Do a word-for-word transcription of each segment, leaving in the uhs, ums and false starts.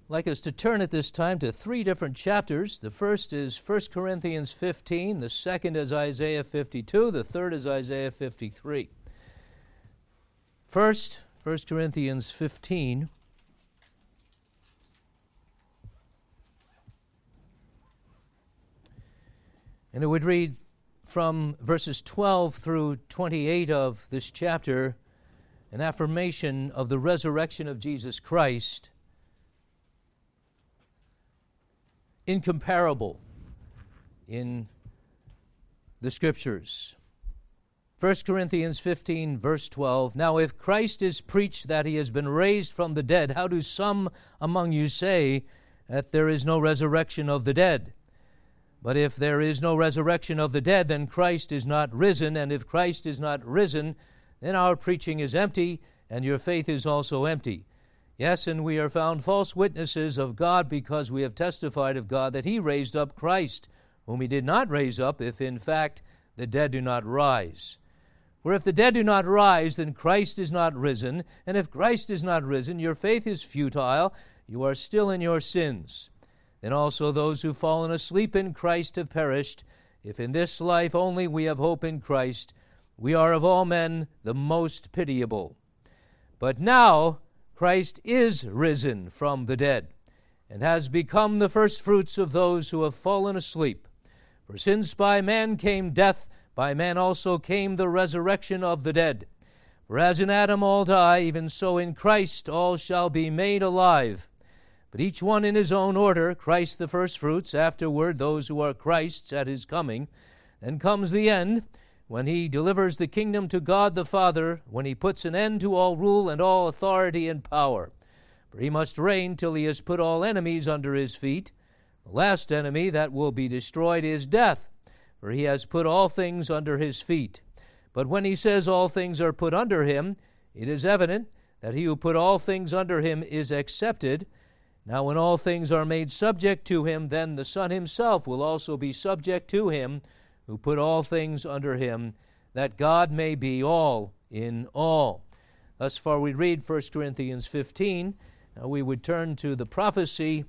I'd like us to turn at this time to three different chapters. The first is First Corinthians fifteen, the second is Isaiah fifty-two, the third is Isaiah fifty-three. First, First Corinthians fifteen. And it would read from verses twelve through twenty-eight of this chapter, an affirmation of the resurrection of Jesus Christ, incomparable in the Scriptures. First Corinthians fifteen, verse twelve, "Now if Christ is preached that he has been raised from the dead, how do some among you say that there is no resurrection of the dead? But if there is no resurrection of the dead, then Christ is not risen, and if Christ is not risen, then our preaching is empty, and your faith is also empty. Yes, and we are found false witnesses of God, because we have testified of God that he raised up Christ, whom he did not raise up, if in fact the dead do not rise. For if the dead do not rise, then Christ is not risen, and if Christ is not risen, your faith is futile, you are still in your sins. Then also those who fallen asleep in Christ have perished. If in this life only we have hope in Christ, we are of all men the most pitiable. But now Christ is risen from the dead, and has become the firstfruits of those who have fallen asleep. For since by man came death, by man also came the resurrection of the dead. For as in Adam all die, even so in Christ all shall be made alive. But each one in his own order, Christ the firstfruits, afterward those who are Christ's at his coming. Then comes the end, when he delivers the kingdom to God the Father, when he puts an end to all rule and all authority and power. For he must reign till he has put all enemies under his feet. The last enemy that will be destroyed is death, for he has put all things under his feet. But when he says all things are put under him, it is evident that he who put all things under him is accepted. Now when all things are made subject to him, then the Son himself will also be subject to him, who put all things under him, that God may be all in all." Thus far we read First Corinthians fifteen. Now we would turn to the prophecy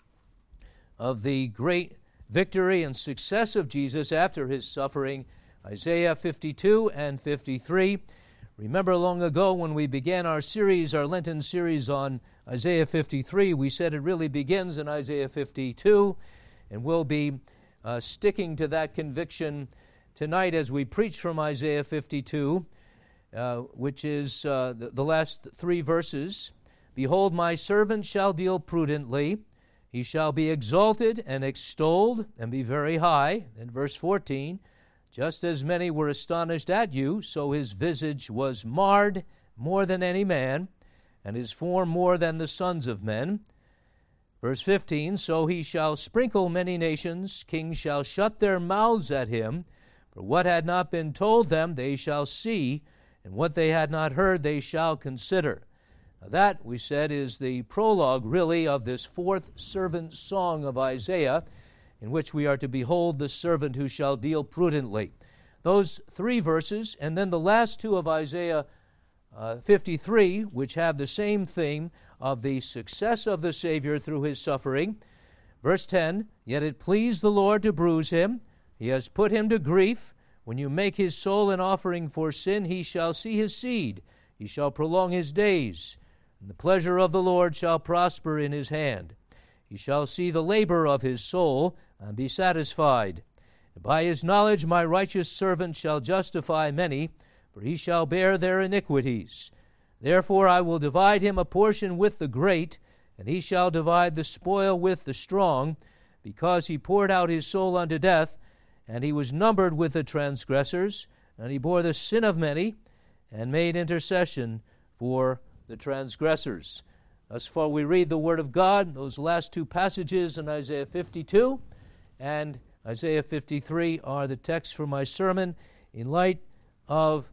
of the great victory and success of Jesus after his suffering, Isaiah fifty-two and fifty-three. Remember long ago when we began our series, our Lenten series on Isaiah fifty-three, we said it really begins in Isaiah fifty-two, and we'll be uh, sticking to that conviction tonight as we preach from Isaiah fifty-two, uh, which is uh, the, the last three verses. "Behold, my servant shall deal prudently. He shall be exalted and extolled and be very high." Then verse fourteen, "Just as many were astonished at you, so his visage was marred more than any man, and his form more than the sons of men." Verse fifteen, "So he shall sprinkle many nations, kings shall shut their mouths at him, for what had not been told them they shall see, and what they had not heard they shall consider." Now that, we said, is the prologue, really, of this fourth servant song of Isaiah, in which we are to behold the servant who shall deal prudently. Those three verses, and then the last two of Isaiah uh, fifty-three, which have the same theme of the success of the Savior through his suffering. Verse ten, "Yet it pleased the Lord to bruise him. He has put him to grief. When you make his soul an offering for sin, he shall see his seed. He shall prolong his days. And the pleasure of the Lord shall prosper in his hand. He shall see the labor of his soul and be satisfied. And by his knowledge my righteous servant shall justify many, for he shall bear their iniquities. Therefore I will divide him a portion with the great, and he shall divide the spoil with the strong, because he poured out his soul unto death, and he was numbered with the transgressors, and he bore the sin of many, and made intercession for the transgressors." Thus far we read the Word of God, those last two passages in Isaiah fifty-two and Isaiah fifty-three are the text for my sermon in light of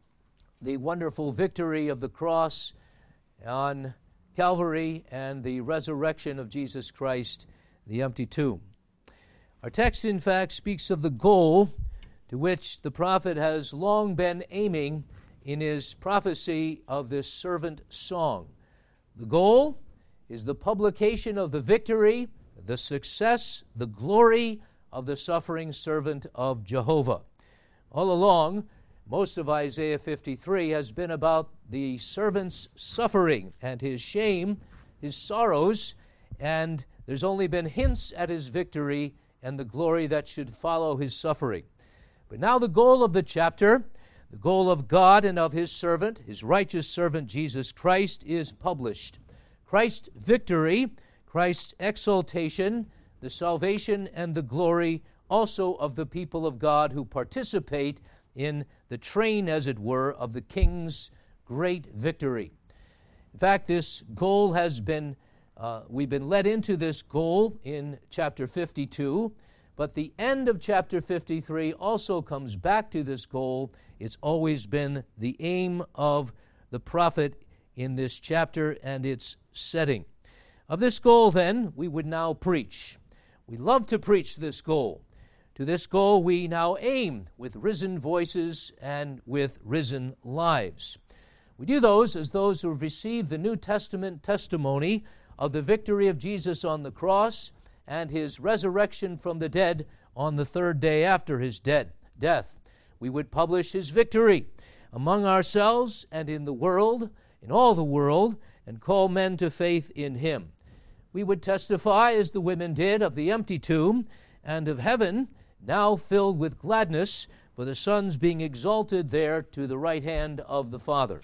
the wonderful victory of the cross on Calvary and the resurrection of Jesus Christ, the empty tomb. Our text, in fact, speaks of the goal to which the prophet has long been aiming in his prophecy of this servant song. The goal is the publication of the victory, the success, the glory of the suffering servant of Jehovah. All along, most of Isaiah fifty-three has been about the servant's suffering and his shame, his sorrows, and there's only been hints at his victory and the glory that should follow his suffering. But now the goal of the chapter, the goal of God and of his servant, his righteous servant Jesus Christ, is published. Christ's victory, Christ's exaltation, the salvation and the glory also of the people of God who participate in the train, as it were, of the King's great victory. In fact, this goal has been, uh, we've been led into this goal in chapter fifty-two, but the end of chapter fifty-three also comes back to this goal. It's always been the aim of the prophet in this chapter and its setting. Of this goal, then, we would now preach. We love to preach this goal. To this goal we now aim with risen voices and with risen lives. We do those as those who have received the New Testament testimony of the victory of Jesus on the cross and his resurrection from the dead on the third day after his dead death. We would publish his victory among ourselves and in the world, in all the world, and call men to faith in him. We would testify, as the women did, of the empty tomb and of heaven, now filled with gladness for the Son's being exalted there to the right hand of the Father.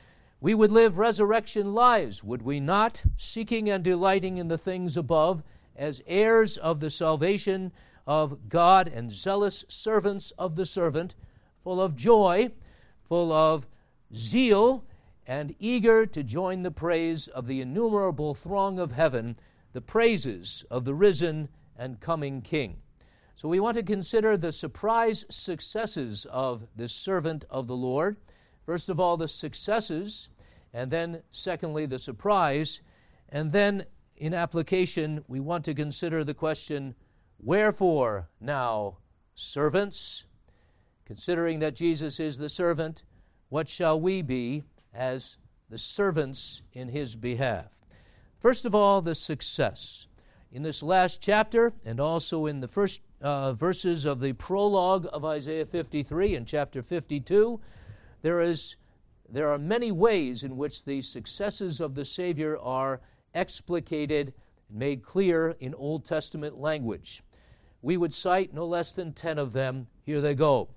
We would live resurrection lives, would we not, seeking and delighting in the things above, as heirs of the salvation of God and zealous servants of the servant, full of joy, full of zeal, and eager to join the praise of the innumerable throng of heaven, the praises of the risen and coming King. So we want to consider the surprise successes of this servant of the Lord. First of all, the successes, and then secondly, the surprise. And then in application, we want to consider the question, wherefore now, servants? Considering that Jesus is the servant, what shall we be as the servants in his behalf? First of all, the success. In this last chapter, and also in the first uh, verses of the prologue of Isaiah fifty-three and chapter fifty-two, there is there are many ways in which the successes of the Savior are explicated, made clear in Old Testament language. We would cite no less than ten of them. Here they go.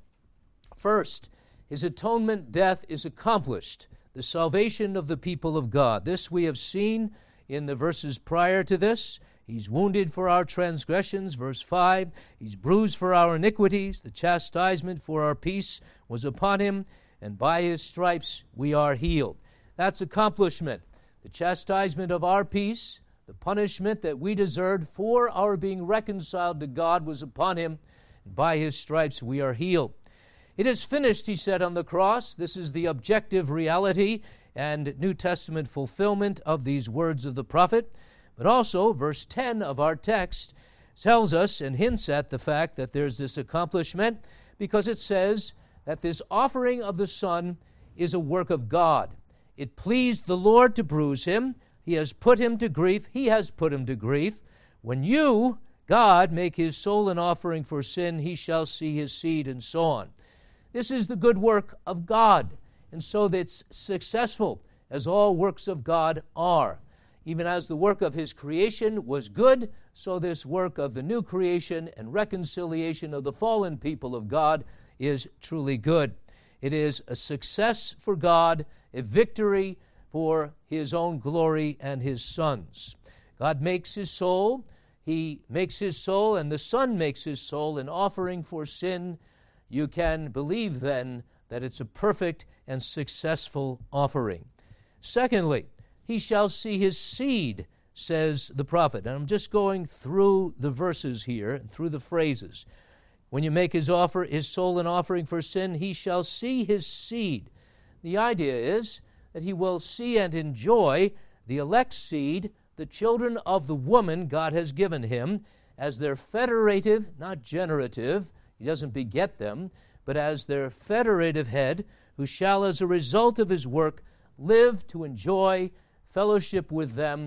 First, his atonement death is accomplished, the salvation of the people of God. This we have seen in the verses prior to this. He's wounded for our transgressions, verse five. He's bruised for our iniquities. The chastisement for our peace was upon him, and by his stripes we are healed. That's accomplishment. The chastisement of our peace, the punishment that we deserved for our being reconciled to God, was upon him, and by his stripes we are healed. It is finished, he said on the cross. This is the objective reality and New Testament fulfillment of these words of the prophet. But also, verse ten of our text tells us and hints at the fact that there's this accomplishment, because it says that this offering of the Son is a work of God. It pleased the Lord to bruise him. He has put him to grief. He has put him to grief. When you, God, make his soul an offering for sin, he shall see his seed, and so on. This is the good work of God, and so it's successful, as all works of God are. Even as the work of his creation was good, so this work of the new creation and reconciliation of the fallen people of God is truly good. It is a success for God, a victory for his own glory and his Son's. God makes his soul, he makes his soul, and the Son makes his soul an offering for sin. You can believe then that it's a perfect and successful offering. Secondly, he shall see his seed, says the prophet. And I'm just going through the verses here, and through the phrases. When you make his offer, his soul an offering for sin, he shall see his seed. The idea is that he will see and enjoy the elect seed, the children of the woman God has given him, as their federative, not generative, he doesn't beget them, but as their federative head, who shall, as a result of his work, live to enjoy fellowship with them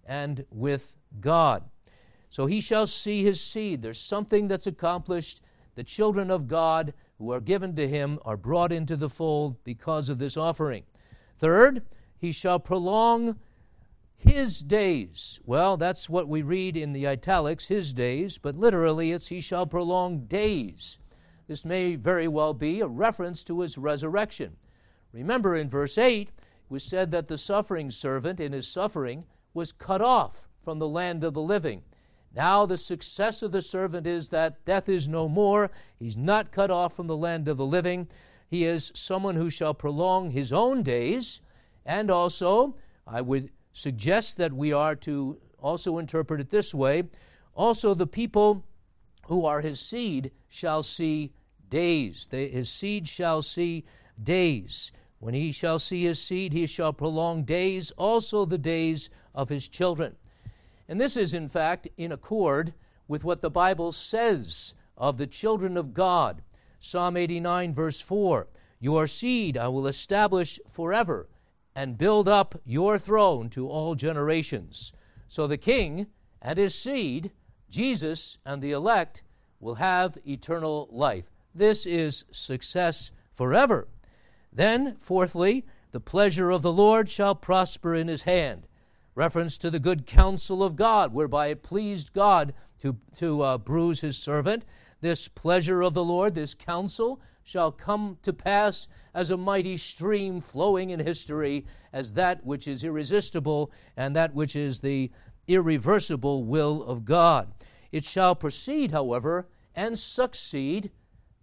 and with God. So he shall see his seed. There's something that's accomplished. The children of God who are given to him are brought into the fold because of this offering. Third, he shall prolong his days. Well, that's what we read in the italics, his days, but literally it's he shall prolong days. This may very well be a reference to his resurrection. Remember in verse eight, it was said that the suffering servant in his suffering was cut off from the land of the living. Now the success of the servant is that death is no more. He's not cut off from the land of the living. He is someone who shall prolong his own days. And also, I would suggest that we are to also interpret it this way. Also, the people who are his seed shall see days. They, his seed shall see days. When he shall see his seed, he shall prolong days, also the days of his children. And this is, in fact, in accord with what the Bible says of the children of God. Psalm eighty-nine, verse four, your seed I will establish forever and build up your throne to all generations. So the king and his seed, Jesus and the elect, will have eternal life. This is success forever. Then, fourthly, the pleasure of the Lord shall prosper in his hand. Reference to the good counsel of God, whereby it pleased God to, to uh, bruise his servant. This pleasure of the Lord, this counsel, shall come to pass as a mighty stream flowing in history, as that which is irresistible and that which is the irreversible will of God. It shall proceed, however, and succeed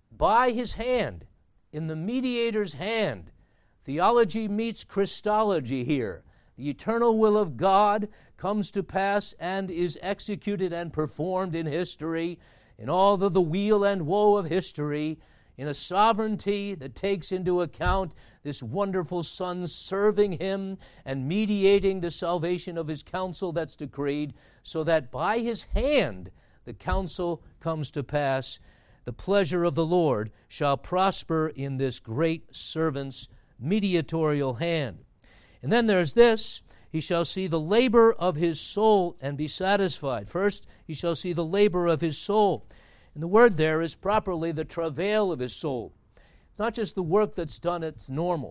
by his hand, in the mediator's hand. Theology meets Christology here. The eternal will of God comes to pass and is executed and performed in history, in all the, the weal and woe of history, in a sovereignty that takes into account this wonderful Son serving him and mediating the salvation of his counsel that's decreed, so that by his hand the counsel comes to pass. The pleasure of the Lord shall prosper in this great servant's mediatorial hand. And then there's this, he shall see the labor of his soul and be satisfied. First, he shall see the labor of his soul. And the word there is properly the travail of his soul. It's not just the work that's done, it's normal.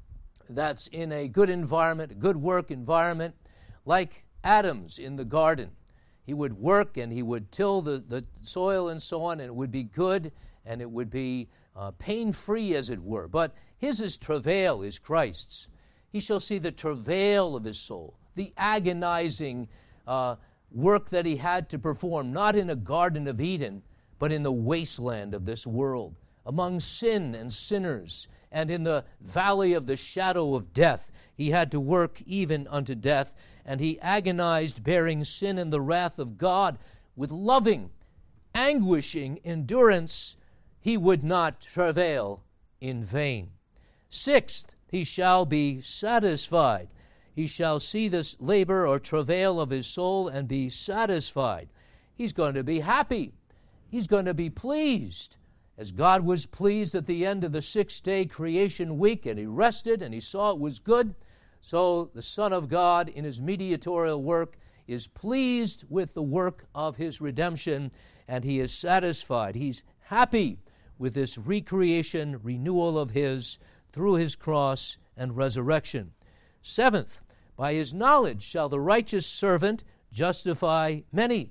That's in a good environment, a good work environment, like Adam's in the garden. He would work and he would till the, the soil and so on, and it would be good and it would be uh, pain-free, as it were. But his is travail, is Christ's. He shall see the travail of his soul, the agonizing uh, work that he had to perform, not in a Garden of Eden, but in the wasteland of this world, among sin and sinners, and in the valley of the shadow of death. He had to work even unto death, and he agonized, bearing sin and the wrath of God with loving, anguishing endurance. He would not travail in vain. Sixth, he shall be satisfied. He shall see this labor or travail of his soul and be satisfied. He's going to be happy. He's going to be pleased. As God was pleased at the end of the six-day creation week, and he rested and he saw it was good, so the Son of God in his mediatorial work is pleased with the work of his redemption, and he is satisfied. He's happy with this recreation, renewal of his through his cross and resurrection. Seventh, by his knowledge shall the righteous servant justify many.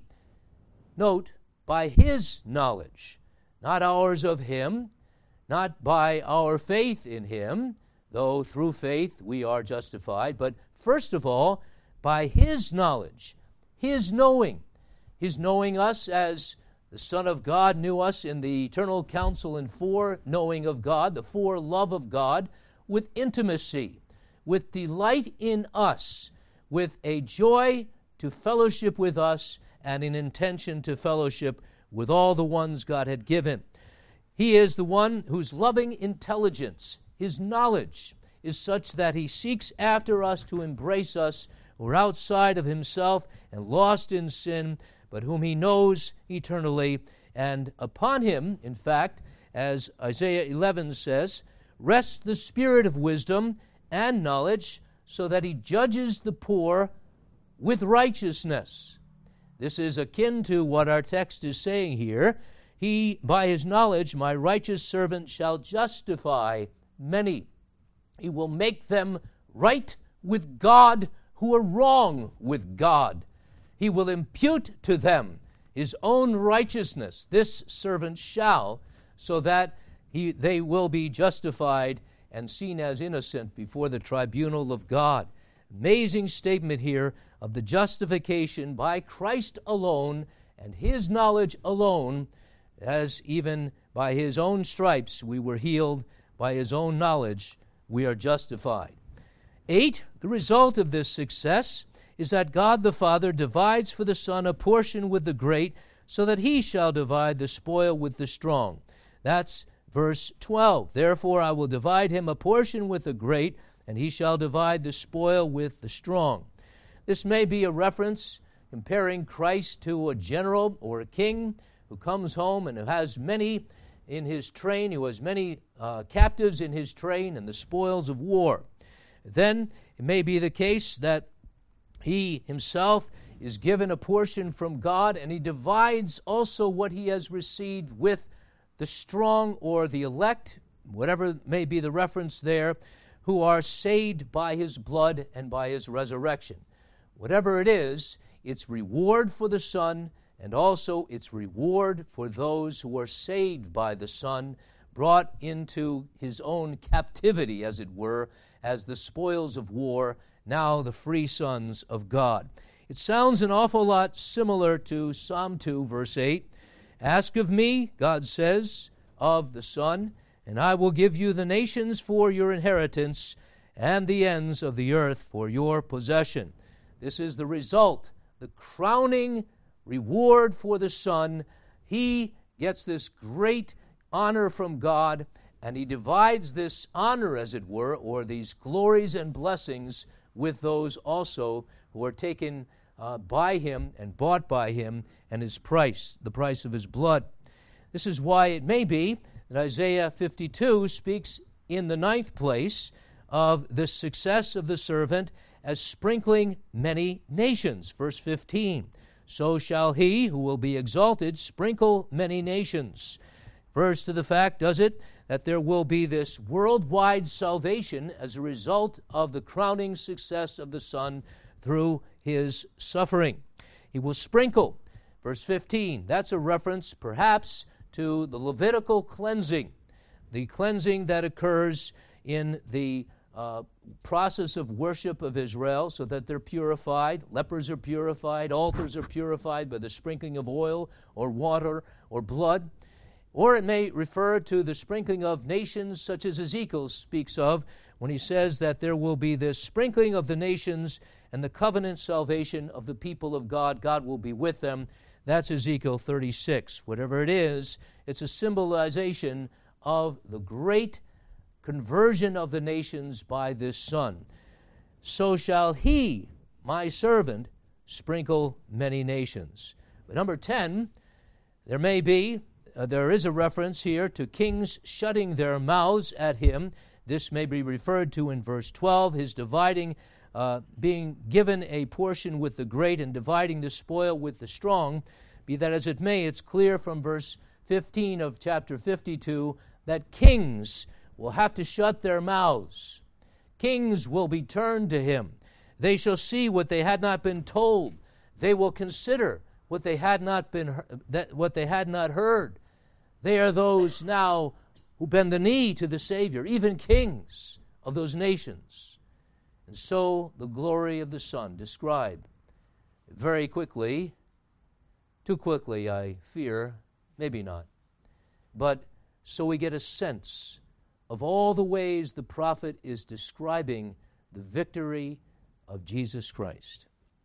Note, by his knowledge, not ours of him, not by our faith in him, though through faith we are justified, but first of all, by his knowledge, his knowing, his knowing us as the Son of God knew us in the eternal counsel and foreknowing of God, the forelove of God, with intimacy, with delight in us, with a joy to fellowship with us, and an intention to fellowship with all the ones God had given. He is the one whose loving intelligence, his knowledge, is such that he seeks after us to embrace us who are outside of himself and lost in sin, but whom he knows eternally. And upon him, in fact, as Isaiah eleven says, rests the spirit of wisdom and knowledge, so that he judges the poor with righteousness. This is akin to what our text is saying here. He, by his knowledge, my righteous servant shall justify many. He will make them right with God who are wrong with God. He will impute to them his own righteousness. This servant shall, so that he, they will be justified and seen as innocent before the tribunal of God. Amazing statement here of the justification by Christ alone and his knowledge alone, as even by his own stripes we were healed, by his own knowledge we are justified. Eight, the result of this success is that God the Father divides for the Son a portion with the great, so that he shall divide the spoil with the strong. That's verse twelve. Therefore I will divide him a portion with the great, and he shall divide the spoil with the strong. This may be a reference comparing Christ to a general or a king who comes home and who has many in his train, who has many uh, captives in his train and the spoils of war. Then it may be the case that he himself is given a portion from God, and he divides also what he has received with the strong or the elect, whatever may be the reference there, who are saved by his blood and by his resurrection. Whatever it is, it's reward for the Son, and also it's reward for those who are saved by the Son, brought into his own captivity, as it were, as the spoils of war, now the free sons of God. It sounds an awful lot similar to Psalm two, verse eight. Ask of me, God says, of the Son, and I will give you the nations for your inheritance and the ends of the earth for your possession. This is the result, the crowning reward for the Son. He gets this great honor from God, and he divides this honor, as it were, or these glories and blessings with those also who are taken uh, by him and bought by him and his price, the price of his blood. This is why it may be that Isaiah fifty-two speaks in the ninth place of the success of the servant as sprinkling many nations. Verse fifteen, so shall he who will be exalted sprinkle many nations. Refers to the fact, does it, that there will be this worldwide salvation as a result of the crowning success of the Son through his suffering. He will sprinkle. Verse fifteen, that's a reference perhaps to the Levitical cleansing, the cleansing that occurs in the uh, process of worship of Israel, so that they're purified. Lepers are purified, altars are purified by the sprinkling of oil or water or blood. Or it may refer to the sprinkling of nations, such as Ezekiel speaks of, when he says that there will be this sprinkling of the nations and the covenant salvation of the people of God. God will be with them. That's Ezekiel thirty-six. Whatever it is, it's a symbolization of the great conversion of the nations by this Son. So shall he, my servant, sprinkle many nations. But number ten, there may be Uh, there is a reference here to kings shutting their mouths at him. This may be referred to in verse twelve, his dividing, uh, being given a portion with the great and dividing the spoil with the strong. Be that as it may, it's clear from verse fifteen of chapter fifty-two that kings will have to shut their mouths. Kings will be turned to him. They shall see what they had not been told. They will consider what they had not been that what they had not heard. They are those now who bend the knee to the Savior, even kings of those nations. And so the glory of the Son described very quickly, too quickly, I fear, maybe not. But so we get a sense of all the ways the prophet is describing the victory of Jesus Christ.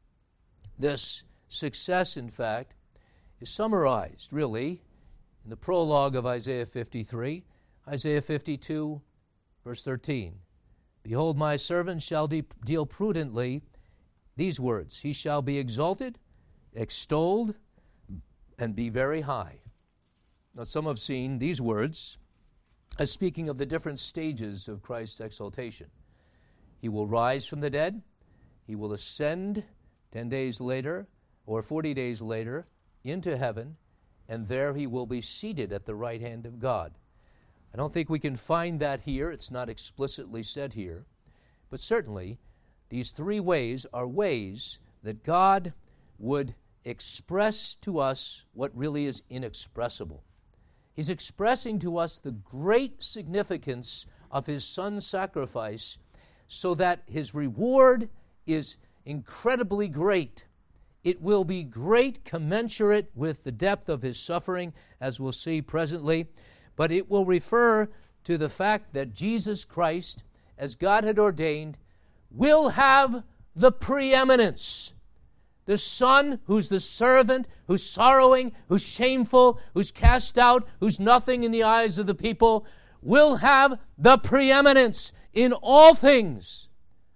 This success, in fact, is summarized, really, in the prologue of Isaiah fifty-three, Isaiah fifty-two, verse thirteen. Behold, my servant shall de- deal prudently, these words, he shall be exalted, extolled, and be very high. Now, some have seen these words as speaking of the different stages of Christ's exaltation. He will rise from the dead, he will ascend ten days later, or forty days later, into heaven, and there he will be seated at the right hand of God. I don't think we can find that here. It's not explicitly said here. But certainly, these three ways are ways that God would express to us what really is inexpressible. He's expressing to us the great significance of his Son's sacrifice so that his reward is incredibly great. It will be great, commensurate with the depth of his suffering, as we'll see presently, but it will refer to the fact that Jesus Christ, as God had ordained, will have the preeminence. The Son, who's the servant, who's sorrowing, who's shameful, who's cast out, who's nothing in the eyes of the people, will have the preeminence in all things.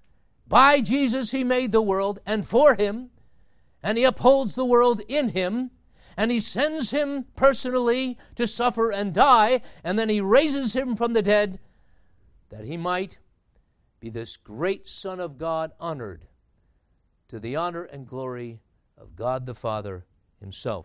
By Jesus he made the world, and for him, and he upholds the world in him, and he sends him personally to suffer and die, and then he raises him from the dead, that he might be this great Son of God honored to the honor and glory of God the Father himself.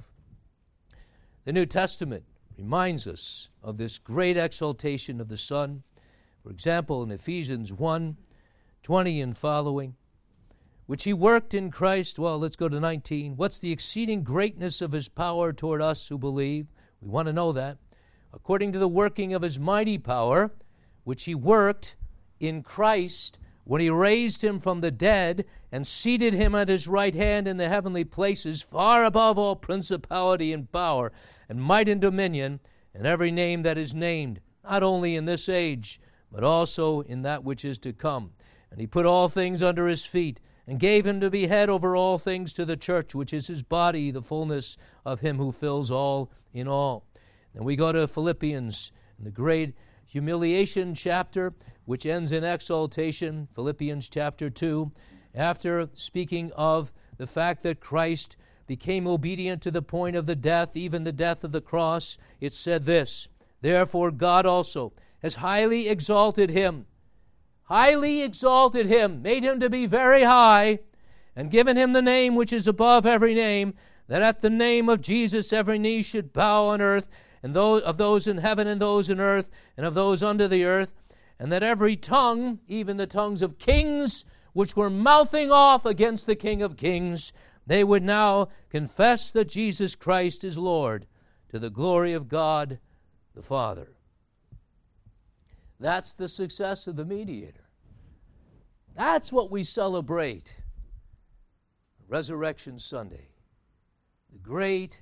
The New Testament reminds us of this great exaltation of the Son. For example, in Ephesians one, twenty and following, which he worked in Christ. Well, let's go to nineteen. What's the exceeding greatness of his power toward us who believe? We want to know that. According to the working of his mighty power, which he worked in Christ when he raised him from the dead and seated him at his right hand in the heavenly places, far above all principality and power and might and dominion, and every name that is named, not only in this age, but also in that which is to come. And he put all things under his feet, and gave him to be head over all things to the church, which is his body, the fullness of him who fills all in all. And we go to Philippians, in the great humiliation chapter, which ends in exaltation, Philippians chapter two, after speaking of the fact that Christ became obedient to the point of the death, even the death of the cross, it said this, therefore God also has highly exalted him, highly exalted him, made him to be very high, and given him the name which is above every name, that at the name of Jesus every knee should bow on earth, and those of those in heaven and those in earth, and of those under the earth, and that every tongue, even the tongues of kings, which were mouthing off against the King of kings, they would now confess that Jesus Christ is Lord, to the glory of God the Father. That's the success of the mediator. That's what we celebrate. Resurrection Sunday. The great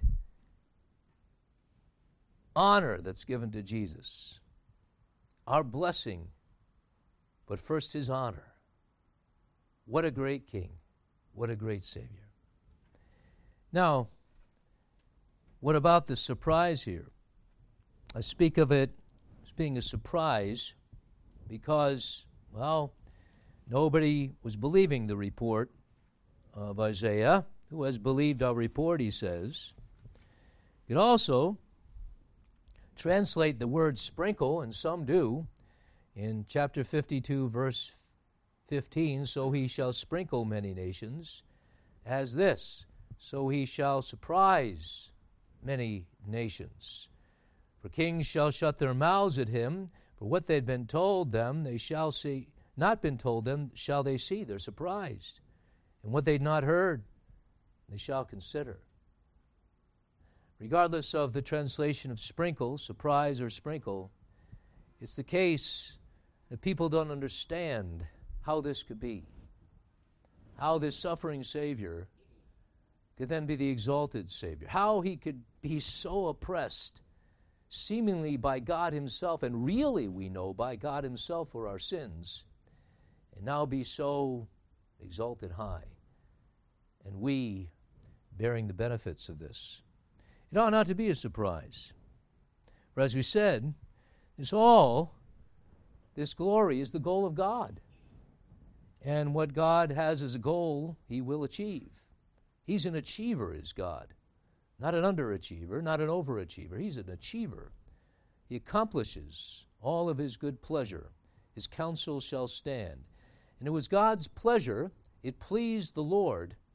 honor that's given to Jesus. Our blessing, but first his honor. What a great King. What a great Savior. Now, what about the surprise here? I speak of it as being a surprise because, well, nobody was believing the report of Isaiah. Who has believed our report, he says. You could also translate the word sprinkle, and some do, in chapter fifty-two, verse fifteen, so he shall sprinkle many nations, as this, so he shall surprise many nations. For kings shall shut their mouths at him, for what they'd been told them, they shall see, not been told them, shall they see. They're surprised. And what they'd not heard, they shall consider. Regardless of the translation of sprinkle, surprise or sprinkle, it's the case that people don't understand how this could be. How this suffering Savior could then be the exalted Savior. How he could be so oppressed, seemingly by God himself, and really we know by God himself for our sins, and now be so exalted high, and we bearing the benefits of this. It ought not to be a surprise. For as we said, this all, this glory is the goal of God. And what God has as a goal, he will achieve. He's an achiever, is God. Not an underachiever, not an overachiever. He's an achiever. He accomplishes all of his good pleasure. His counsel shall stand. And it was God's pleasure, it pleased the Lord,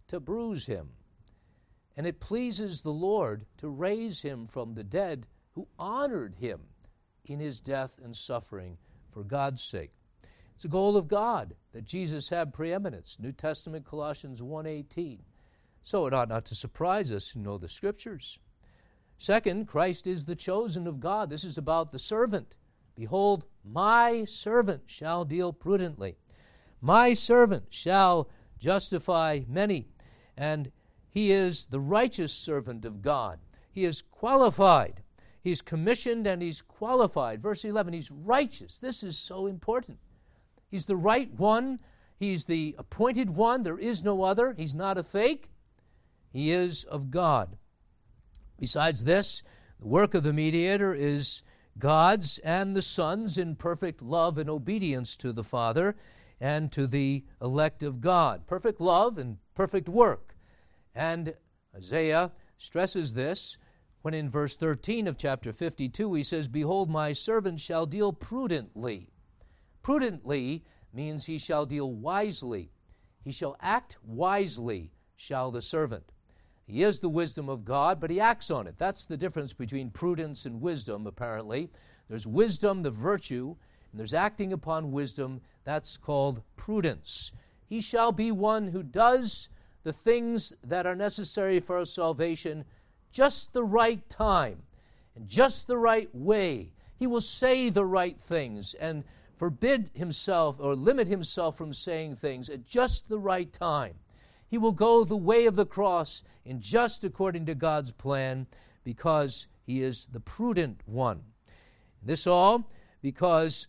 to bruise him. And it pleases the Lord to raise him from the dead, who honored him in his death and suffering for God's sake. It's a goal of God that Jesus have preeminence. New Testament, Colossians one eighteen. So it ought not to surprise us who know the Scriptures. Second, Christ is the chosen of God. This is about the servant. Behold, my servant shall deal prudently. My servant shall justify many. And he is the righteous servant of God. He is qualified. He's commissioned and he's qualified. Verse eleven, he's righteous. This is so important. He's the right one. He's the appointed one. There is no other. He's not a fake. He is of God. Besides this, the work of the mediator is God's and the Son's in perfect love and obedience to the Father and to the elect of God. Perfect love and perfect work. And Isaiah stresses this when in verse thirteen of chapter fifty-two he says, Behold, my servant shall deal prudently. Prudently means he shall deal wisely. He shall act wisely, shall the servant. He is the wisdom of God, but he acts on it. That's the difference between prudence and wisdom, apparently. There's wisdom, the virtue, and there's acting upon wisdom. That's called prudence. He shall be one who does the things that are necessary for our salvation just the right time and just the right way. He will say the right things and forbid himself or limit himself from saying things at just the right time. He will go the way of the cross in just according to God's plan because he is the prudent one. This all because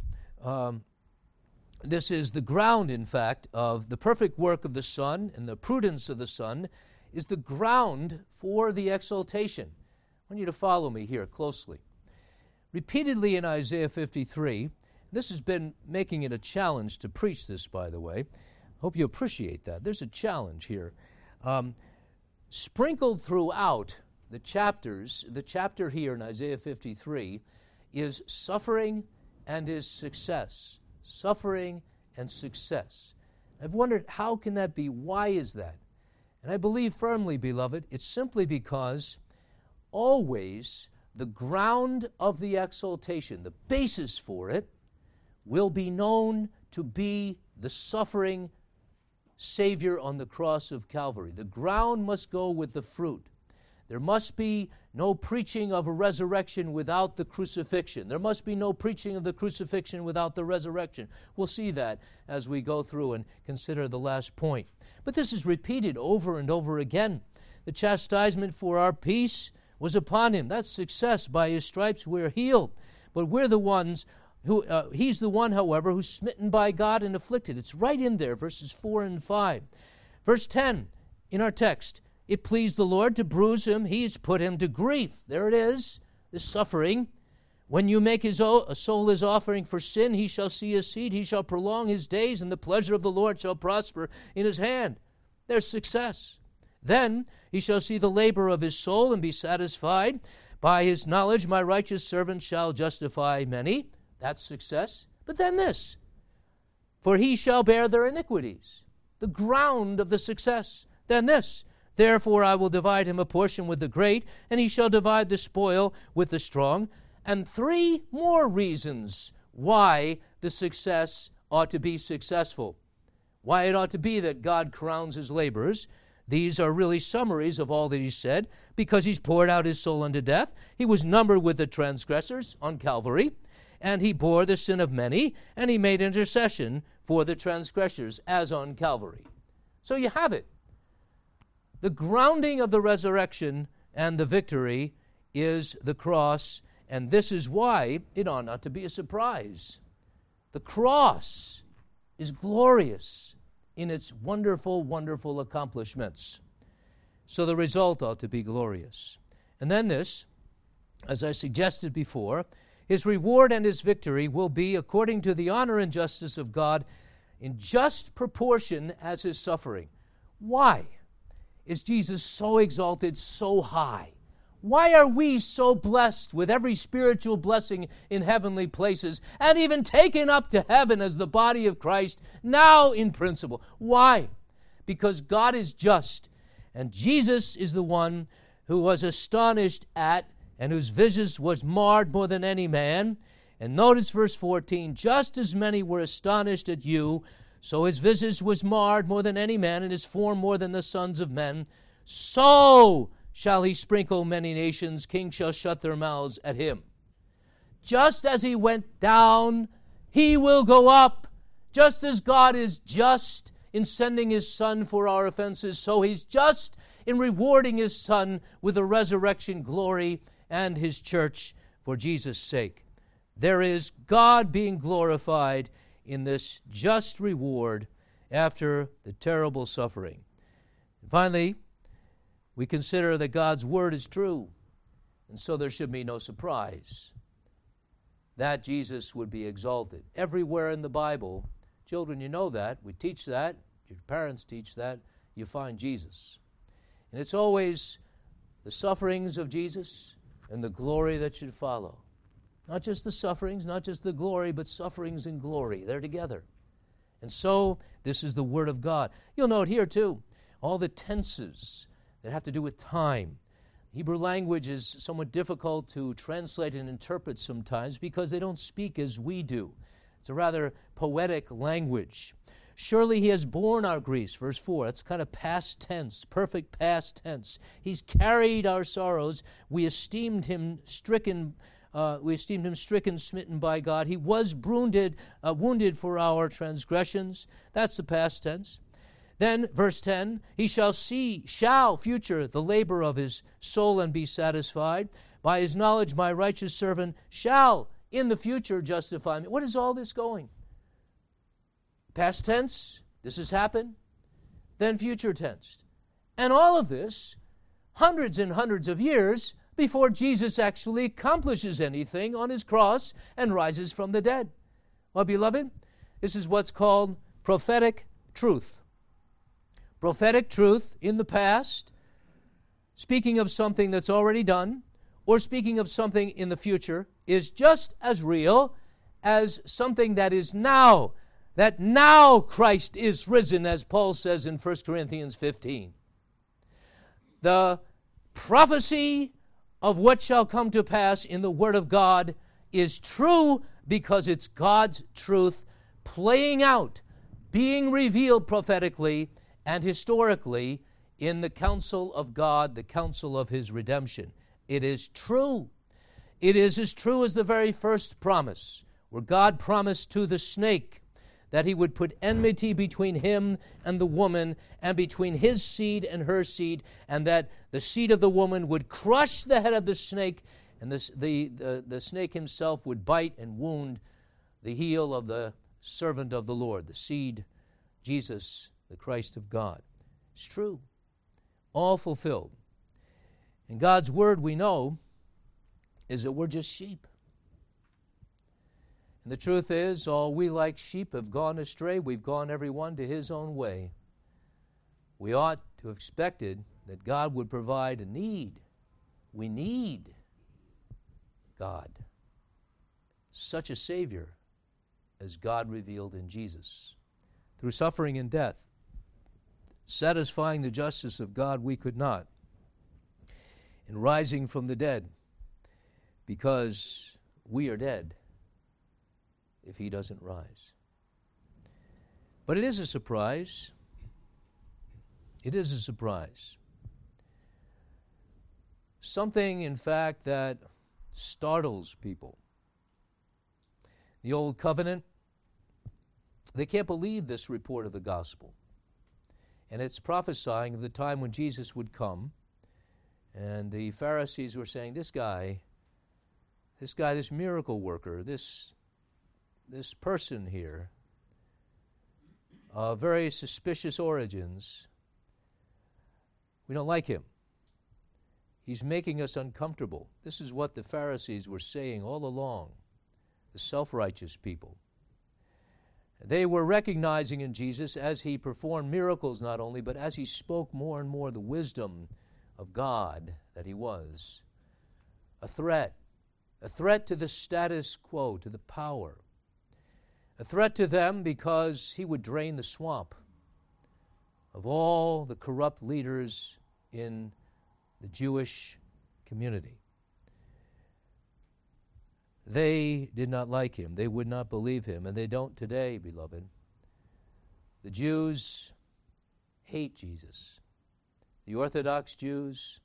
um, this is the ground, in fact, of the perfect work of the Son, and the prudence of the Son is the ground for the exaltation. I want you to follow me here closely. Repeatedly in Isaiah fifty-three, this has been making it a challenge to preach this, by the way. Hope you appreciate that. There's a challenge here. Um, sprinkled throughout the chapters, the chapter here in Isaiah fifty-three is suffering and is success. Suffering and success. I've wondered, how can that be? Why is that? And I believe firmly, beloved, it's simply because always the ground of the exaltation, the basis for it, will be known to be the suffering Savior on the cross of Calvary. The ground must go with the fruit. There must be no preaching of a resurrection without the crucifixion. There must be no preaching of the crucifixion without the resurrection. We'll see that as we go through and consider the last point. But this is repeated over and over again. The chastisement for our peace was upon him. That's success. By his stripes we're healed. But we're the ones who, uh, he's the one, however, who's smitten by God and afflicted. It's right in there, verses four and five. Verse ten, in our text, it pleased the Lord to bruise him. He's put him to grief. There it is, the suffering. When you make his o- a soul his offering for sin, he shall see his seed. He shall prolong his days, and the pleasure of the Lord shall prosper in his hand. There's success. Then he shall see the labor of his soul and be satisfied. By his knowledge my righteous servant shall justify many. That's success. But then this, for he shall bear their iniquities. The ground of the success. Then this, therefore I will divide him a portion with the great, and he shall divide the spoil with the strong. And three more reasons why the success ought to be successful. Why it ought to be that God crowns his laborers. These are really summaries of all that he said. Because he's poured out his soul unto death. He was numbered with the transgressors on Calvary. And he bore the sin of many. And he made intercession for the transgressors as on Calvary. So you have it. The grounding of the resurrection and the victory is the cross, and this is why it ought not to be a surprise. The cross is glorious in its wonderful, wonderful accomplishments. So the result ought to be glorious. And then this, as I suggested before, his reward and his victory will be according to the honor and justice of God in just proportion as his suffering. Why is Jesus so exalted, so high? Why are we so blessed with every spiritual blessing in heavenly places and even taken up to heaven as the body of Christ, now in principle? Why? because God is just. And Jesus is the one who was astonished at and whose visage was marred more than any man. And notice verse fourteen, just as many were astonished at you, so his visage was marred more than any man, and his form more than the sons of men. So shall he sprinkle many nations, kings shall shut their mouths at him. Just as he went down, he will go up. Just as God is just in sending his Son for our offenses, so he's just in rewarding his Son with the resurrection glory and his church for Jesus' sake. There is God being glorified in this just reward after the terrible suffering. And finally, we consider that God's word is true, and so there should be no surprise that Jesus would be exalted. Everywhere in the Bible, children, you know that, we teach that, your parents teach that, you find Jesus. And it's always the sufferings of Jesus and the glory that should follow. Not just the sufferings, not just the glory, but sufferings and glory. They're together. And so, this is the Word of God. You'll note here, too, all the tenses that have to do with time. Hebrew language is somewhat difficult to translate and interpret sometimes because they don't speak as we do. It's a rather poetic language. Surely he has borne our griefs, verse four. That's kind of past tense, perfect past tense. He's carried our sorrows. We esteemed him stricken Uh, we esteemed him stricken, smitten by God. He was wounded, uh, wounded for our transgressions. That's the past tense. Then, verse ten, he shall see, shall, future, the labor of his soul and be satisfied. By his knowledge, my righteous servant shall, in the future, justify me. What is all this going? Past tense, this has happened. Then future tense. And all of this, hundreds and hundreds of years before Jesus actually accomplishes anything on his cross and rises from the dead. Well, beloved, this is what's called prophetic truth. Prophetic truth in the past, speaking of something that's already done, or speaking of something in the future, is just as real as something that is now, that now Christ is risen, as Paul says in First Corinthians fifteen. The prophecy of what shall come to pass in the Word of God is true because it's God's truth playing out, being revealed prophetically and historically in the counsel of God, the counsel of his redemption. It is true. It is as true as the very first promise, where God promised to the snake that he would put enmity between him and the woman, and between his seed and her seed, and that the seed of the woman would crush the head of the snake, and the, the, the, the snake himself would bite and wound the heel of the servant of the Lord, the seed, Jesus, the Christ of God. It's true. All fulfilled. And God's word, we know, is that we're just sheep. And the truth is, all we like sheep have gone astray. We've gone every one to his own way. We ought to have expected that God would provide a need. We need God. Such a Savior as God revealed in Jesus. Through suffering and death, satisfying the justice of God, we could not. And rising from the dead, because we are dead if he doesn't rise. But it is a surprise. It is a surprise. Something, in fact, that startles people. The Old Covenant, they can't believe this report of the gospel. And it's prophesying of the time when Jesus would come. And the Pharisees were saying, this guy, this guy, this miracle worker, this This person here, of very suspicious origins, we don't like him. He's making us uncomfortable. This is what the Pharisees were saying all along, the self-righteous people. They were recognizing in Jesus, as he performed miracles not only, but as he spoke more and more the wisdom of God that he was, a threat, a threat to the status quo, to the power. A threat to them because he would drain the swamp of all the corrupt leaders in the Jewish community. They did not like him. They would not believe him, and they don't today, beloved. The Jews hate Jesus. The Orthodox Jews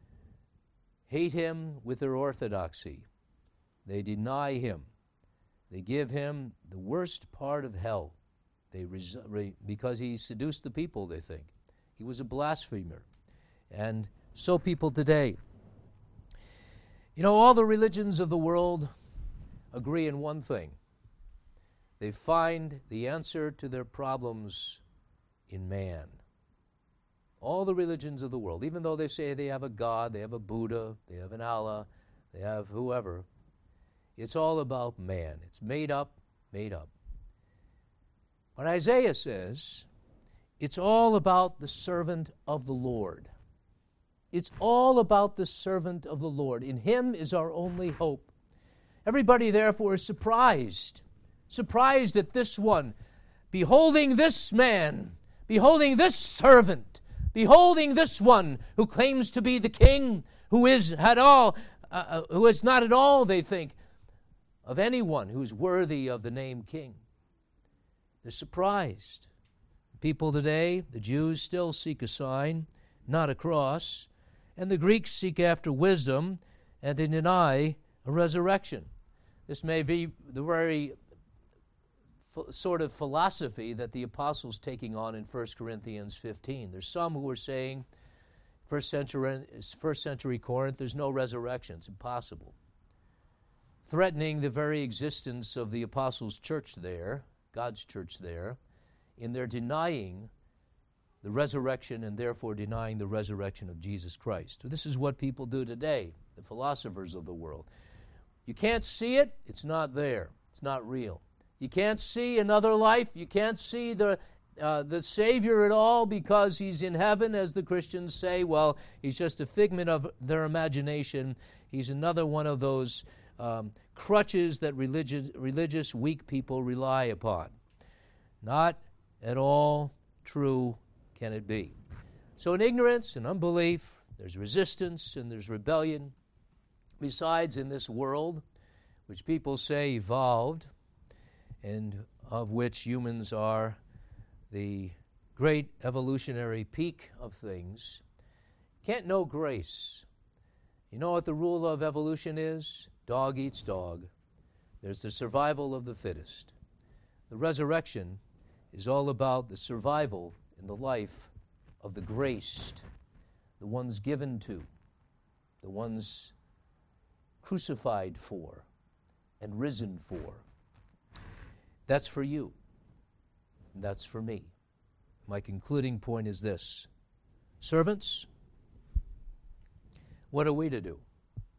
hate him with their orthodoxy. They deny him. They give him the worst part of hell. They res- re- because he seduced the people, they think. He was a blasphemer. And so people today. You know, all the religions of the world agree in one thing. They find the answer to their problems in man. All the religions of the world, even though they say they have a God, they have a Buddha, they have an Allah, they have whoever, it's all about man. It's made up, made up. But Isaiah says it's all about the servant of the Lord. It's all about the servant of the Lord. In him is our only hope. Everybody, therefore, is surprised, surprised at this one, beholding this man, beholding this servant, beholding this one who claims to be the king, who is at all, uh, who is not at all, they think, of anyone who's worthy of the name king. They're surprised. People today, the Jews still seek a sign, not a cross, and the Greeks seek after wisdom, and they deny a resurrection. This may be the very ph- sort of philosophy that the apostles taking on in First Corinthians fifteen. There's some who are saying, first century, first century Corinth, there's no resurrection. It's impossible. Threatening the very existence of the apostles' church there, God's church there, in their denying the resurrection and therefore denying the resurrection of Jesus Christ. So this is what people do today, the philosophers of the world. You can't see it, it's not there. It's not real. You can't see another life. You can't see the uh, the Savior at all because he's in heaven, as the Christians say. Well, he's just a figment of their imagination. He's another one of those um, crutches that religious, religious weak people rely upon. Not at all true can it be. So in ignorance and unbelief, there's resistance and there's rebellion. Besides, in this world, which people say evolved, and of which humans are the great evolutionary peak of things, can't know grace. You know what the rule of evolution is? Dog eats dog. There's the survival of the fittest. The resurrection is all about the survival in the life of the graced, the ones given to, the ones crucified for and risen for. That's for you. And that's for me. My concluding point is this. Servants, what are we to do?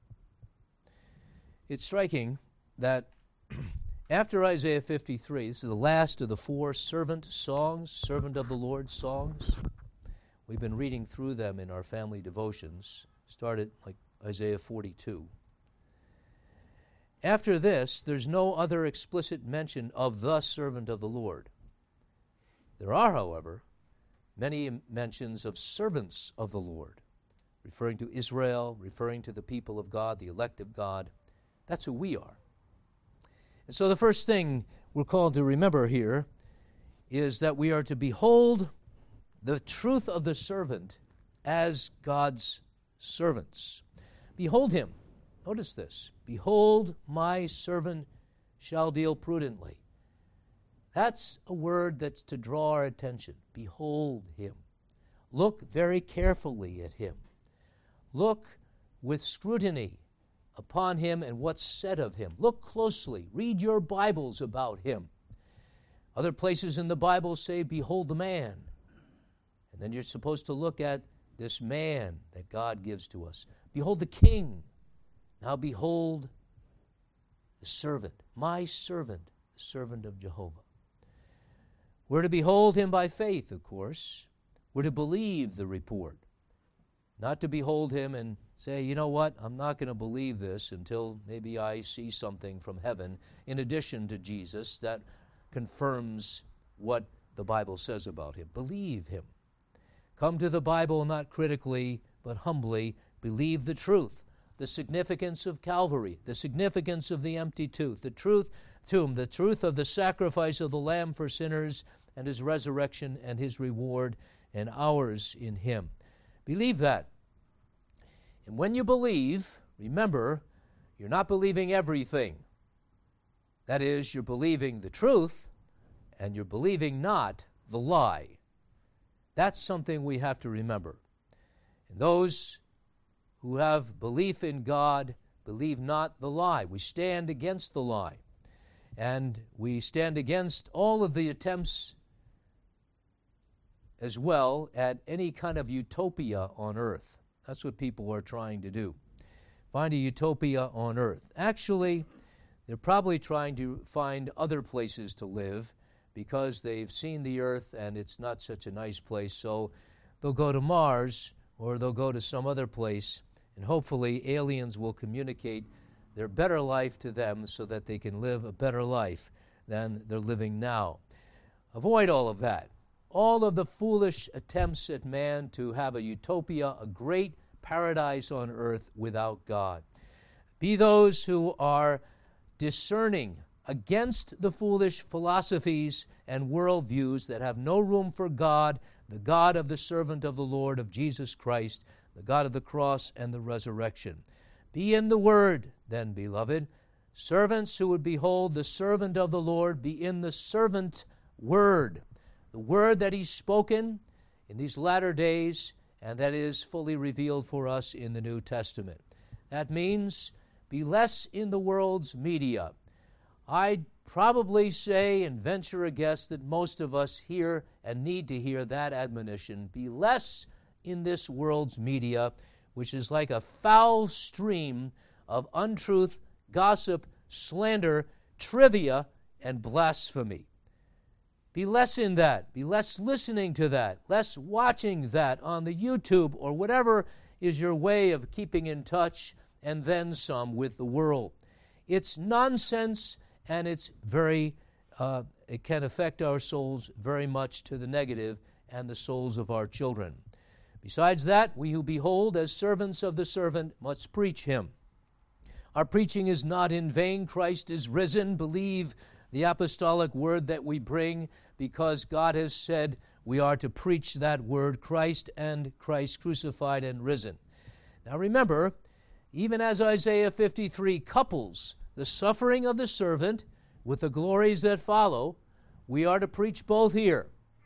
It's striking that after Isaiah fifty-three, this is the last of the four servant songs, servant of the Lord songs. We've been reading through them in our family devotions. Started like Isaiah forty-two. After this, there's no other explicit mention of the servant of the Lord. There are, however, many mentions of servants of the Lord, referring to Israel, referring to the people of God, the elect of God. That's who we are. And so the first thing we're called to remember here is that we are to behold the truth of the servant as God's servants. Behold him. Notice this. Behold, my servant shall deal prudently. That's a word that's to draw our attention. Behold him. Look very carefully at him. Look with scrutiny upon him and what's said of him. Look closely. Read your Bibles about him. Other places in the Bible say, behold the man. And then you're supposed to look at this man that God gives to us. Behold the king. Now behold the servant, my servant, the servant of Jehovah. We're to behold him by faith, of course. We're to believe the report. Not to behold him and say, you know what, I'm not going to believe this until maybe I see something from heaven in addition to Jesus that confirms what the Bible says about him. Believe him. Come to the Bible not critically, but humbly. Believe the truth, the significance of Calvary, the significance of the empty tomb, the truth, tomb, the truth of the sacrifice of the Lamb for sinners, and his resurrection and his reward and ours in him. Believe that. And when you believe, remember, you're not believing everything. That is, you're believing the truth, and you're believing not the lie. That's something we have to remember. And those who have belief in God believe not the lie. We stand against the lie. And we stand against all of the attempts as well at any kind of utopia on earth. That's what people are trying to do. Find a utopia on earth. Actually, they're probably trying to find other places to live because they've seen the earth and it's not such a nice place. So they'll go to Mars or they'll go to some other place, and hopefully aliens will communicate their better life to them so that they can live a better life than they're living now. Avoid all of that. All of the foolish attempts at man to have a utopia, a great paradise on earth without God. Be those who are discerning against the foolish philosophies and worldviews that have no room for God, the God of the servant of the Lord, of Jesus Christ, the God of the cross and the resurrection. Be in the Word, then, beloved. Servants who would behold the servant of the Lord, be in the servant Word, the Word that He's spoken in these latter days and that is fully revealed for us in the New Testament. That means be less in the world's media. I'd probably say and venture a guess that most of us hear and need to hear that admonition. Be less in this world's media, which is like a foul stream of untruth, gossip, slander, trivia, and blasphemy. Be less in that. Be less listening to that, less watching that on the YouTube or whatever is your way of keeping in touch and then some with the world. It's nonsense, and it's very, uh, it can affect our souls very much to the negative and the souls of our children. Besides that, we who behold as servants of the servant must preach him. Our preaching is not in vain. Christ is risen. Believe the apostolic word that we bring, because God has said we are to preach that word, Christ and Christ crucified and risen. Now remember, even as Isaiah fifty-three couples the suffering of the servant with the glories that follow, we are to preach both here.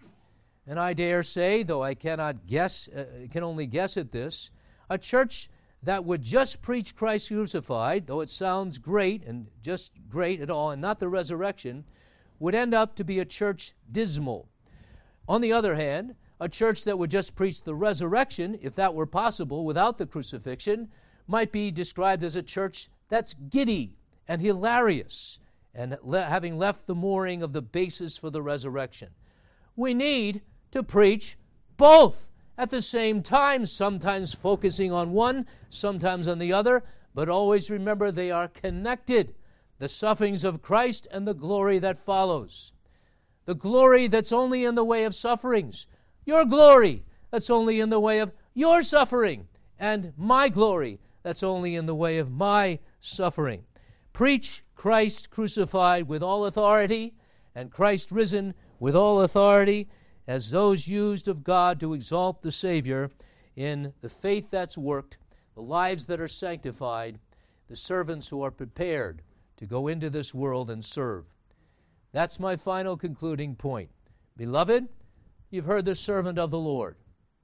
And I dare say, though I cannot guess, uh, can only guess at this, a church that would just preach Christ crucified, though it sounds great and just great at all, and not the resurrection, would end up to be a church dismal. On the other hand, a church that would just preach the resurrection, if that were possible without the crucifixion, might be described as a church that's giddy and hilarious, and le- having left the mooring of the basis for the resurrection. We need to preach both at the same time, sometimes focusing on one, sometimes on the other, but always remember they are connected. The sufferings of Christ and the glory that follows. The glory that's only in the way of sufferings. Your glory that's only in the way of your suffering. And my glory that's only in the way of my suffering. Preach Christ crucified with all authority and Christ risen with all authority as those used of God to exalt the Savior in the faith that's worked, the lives that are sanctified, the servants who are prepared to go into this world and serve. That's my final concluding point. Beloved, you've heard the servant of the Lord.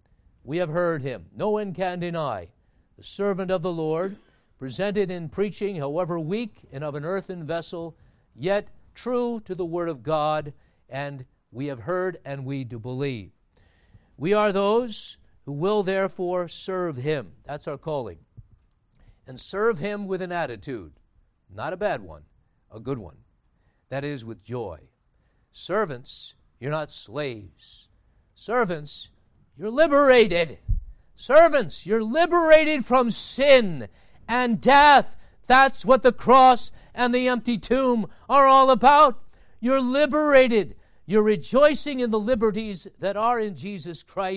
We have heard him. No one can deny. The servant of the Lord, presented in preaching, however weak and of an earthen vessel, yet true to the word of God, and we have heard and we do believe. We are those who will therefore serve him. That's our calling. And serve him with an attitude. Not a bad one, a good one. That is, with joy. Servants, you're not slaves. Servants, you're liberated. Servants, you're liberated from sin and death. That's what the cross and the empty tomb are all about. You're liberated. You're rejoicing in the liberties that are in Jesus Christ,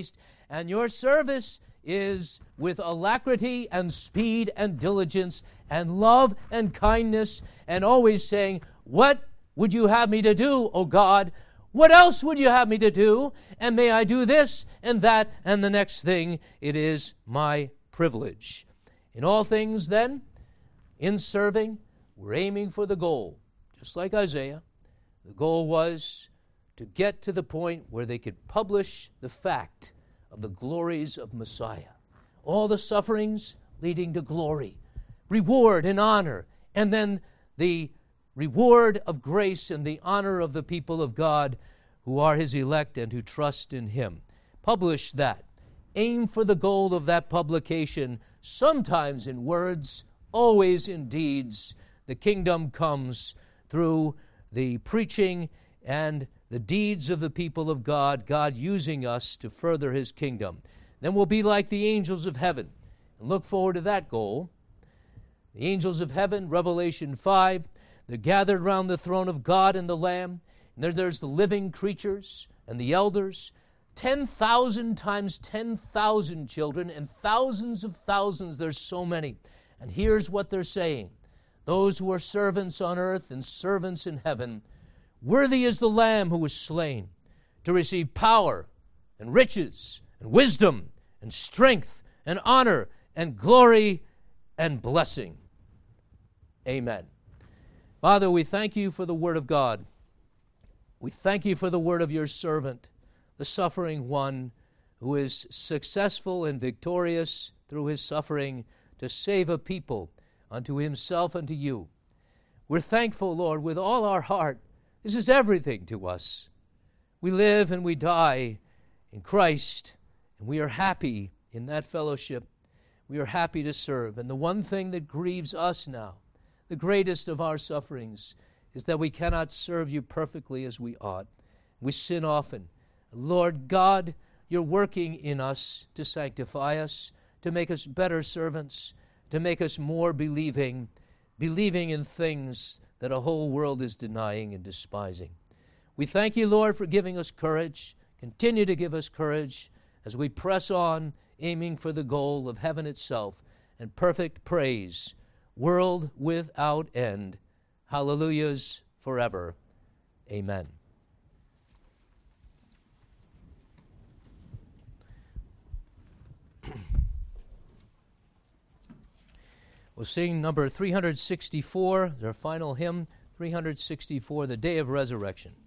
And your service is with alacrity and speed and diligence and love and kindness, and always saying, what would you have me to do, O God? What else would you have me to do? And may I do this and that and the next thing? It is my privilege. In all things, then, in serving, we're aiming for the goal. Just like Isaiah, the goal was to get to the point where they could publish the fact of the glories of Messiah. All the sufferings leading to glory, reward and honor, and then the reward of grace and the honor of the people of God who are his elect and who trust in him. Publish that. Aim for the goal of that publication, sometimes in words, always in deeds. The kingdom comes through the preaching and the deeds of the people of God, God using us to further his kingdom. Then we'll be like the angels of heaven and look forward to that goal. The angels of heaven, Revelation five, they're gathered around the throne of God and the Lamb. And there, there's the living creatures and the elders, ten thousand times ten thousand children, and thousands of thousands, there's so many. And here's what they're saying. Those who are servants on earth and servants in heaven, worthy is the Lamb who was slain to receive power and riches and wisdom and strength and honor and glory and blessing. Amen. Father, we thank you for the word of God. We thank you for the word of your servant, the suffering one who is successful and victorious through his suffering to save a people unto himself and to you. We're thankful, Lord, with all our heart. This is everything to us. We live and we die in Christ, and we are happy in that fellowship. We are happy to serve. And the one thing that grieves us now, the greatest of our sufferings, is that we cannot serve you perfectly as we ought. We sin often. Lord God, you're working in us to sanctify us, to make us better servants, to make us more believing, believing in things that a whole world is denying and despising. We thank you, Lord, for giving us courage. Continue to give us courage as we press on, aiming for the goal of heaven itself and perfect praise, world without end. Hallelujahs forever. Amen. We'll sing number three sixty-four, our final hymn, three sixty-four, The Day of Resurrection.